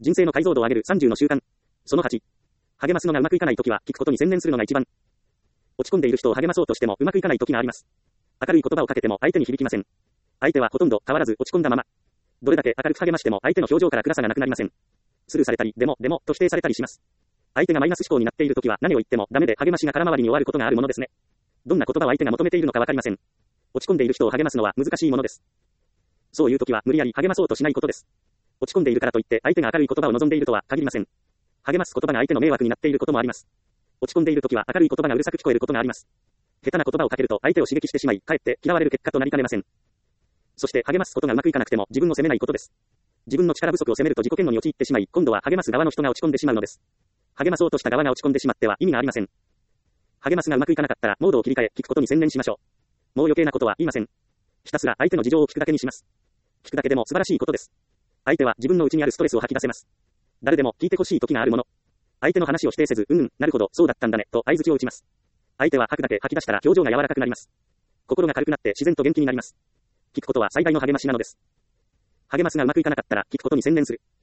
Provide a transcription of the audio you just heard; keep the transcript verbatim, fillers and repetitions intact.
人生の解像度を上げるさんじゅうの習慣。そのはち。励ますのがうまくいかないときは聞くことに専念するのが一番。落ち込んでいる人を励まそうとしてもうまくいかないときがあります。明るい言葉をかけても相手に響きません。相手はほとんど変わらず落ち込んだまま。どれだけ明るく励ましても相手の表情から暗さがなくなりません。スルーされたり、でも、でも、と否定されたりします。相手がマイナス思考になっているときは何を言ってもダメで励ましが空回りに終わることがあるものですね。どんな言葉を相手が求めているのかわかりません。落ち込んでいる人を励ますのは難しいものです。そういうときは無理やり励まそうとしないことです。落ち込んでいるからといって相手が明るい言葉を望んでいるとは限りません。励ます言葉が相手の迷惑になっていることもあります。落ち込んでいるときは明るい言葉がうるさく聞こえることがあります。下手な言葉をかけると相手を刺激してしまい、かえって嫌われる結果となりかねません。そして励ますことがうまくいかなくても自分を責めないことです。自分の力不足を責めると自己嫌悪に陥ってしまい、今度は励ます側の人が落ち込んでしまうのです。励まそうとした側が落ち込んでしまっては意味がありません。励ますがうまくいかなかったらモードを切り替え聞くことに専念しましょう。もう余計なことは言いません。ひたすら相手の事情を聞くだけにします。聞くだけでも素晴らしいことです。相手は自分の内にあるストレスを吐き出せます。誰でも聞いてほしい時があるもの。相手の話を否定せず、うんうん、なるほど、そうだったんだね、と相槌を打ちます。相手は吐くだけ吐き出したら表情が柔らかくなります。心が軽くなって自然と元気になります。聞くことは最大の励ましなのです。励ますがうまくいかなかったら聞くことに専念する。